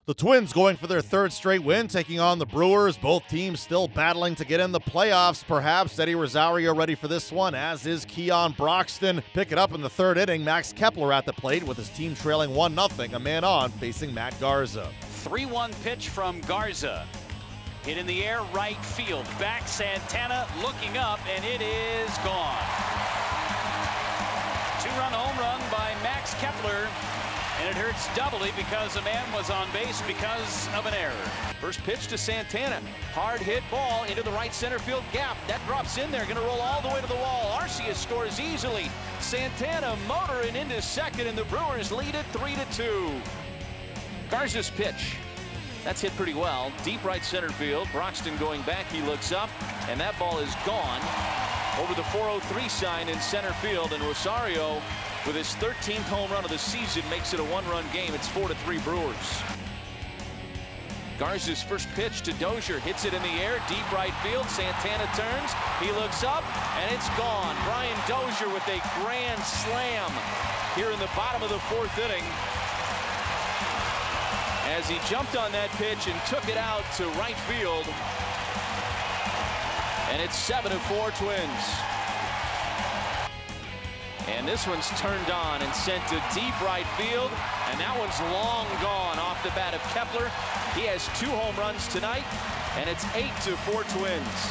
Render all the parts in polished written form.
The Twins going for their third straight win, taking on the Brewers. Both teams still battling to get in the playoffs. Perhaps Eddie Rosario ready for this one, as is Keon Broxton. Pick it up in the third inning. Max Kepler at the plate with his team trailing 1-0, a man on, facing Matt Garza. 3-1 pitch from Garza. Hit in the air, right field. Back Santana looking up, and it is gone. Two-run home run by Max Kepler. And it hurts doubly because a man was on base because of an error. First pitch to Santana. Hard hit ball into the right center field gap. That drops in there. Going to roll all the way to the wall. Arcia scores easily. Santana motoring into second, and the Brewers lead it 3-2. Garza's pitch. That's hit pretty well. Deep right center field. Broxton going back. He looks up, and that ball is gone over the 403 sign in center field. And Rosario, with his 13th home run of the season, makes it a one-run game. It's 4-3 Brewers. Garza's first pitch to Dozier, hits it in the air, deep right field. Santana turns, he looks up, and it's gone. Brian Dozier with a grand slam here in the bottom of the fourth inning, as he jumped on that pitch and took it out to right field. And it's 7-4 Twins. And this one's turned on and sent to deep right field, and that one's long gone off the bat of Kepler. He has 2 home runs tonight, and it's 8-4 Twins.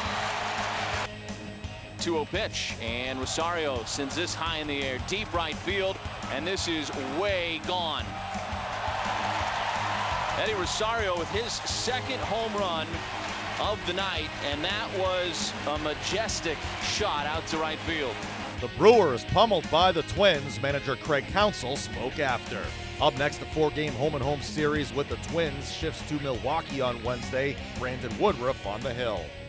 2-0 pitch, and Rosario sends this high in the air, deep right field, and this is way gone. Eddie Rosario with his second home run of the night, and that was a majestic shot out to right field. The Brewers pummeled by the Twins. Manager Craig Counsell spoke after. Up next, the 4-game home-and-home series with the Twins shifts to Milwaukee on Wednesday. Brandon Woodruff on the hill.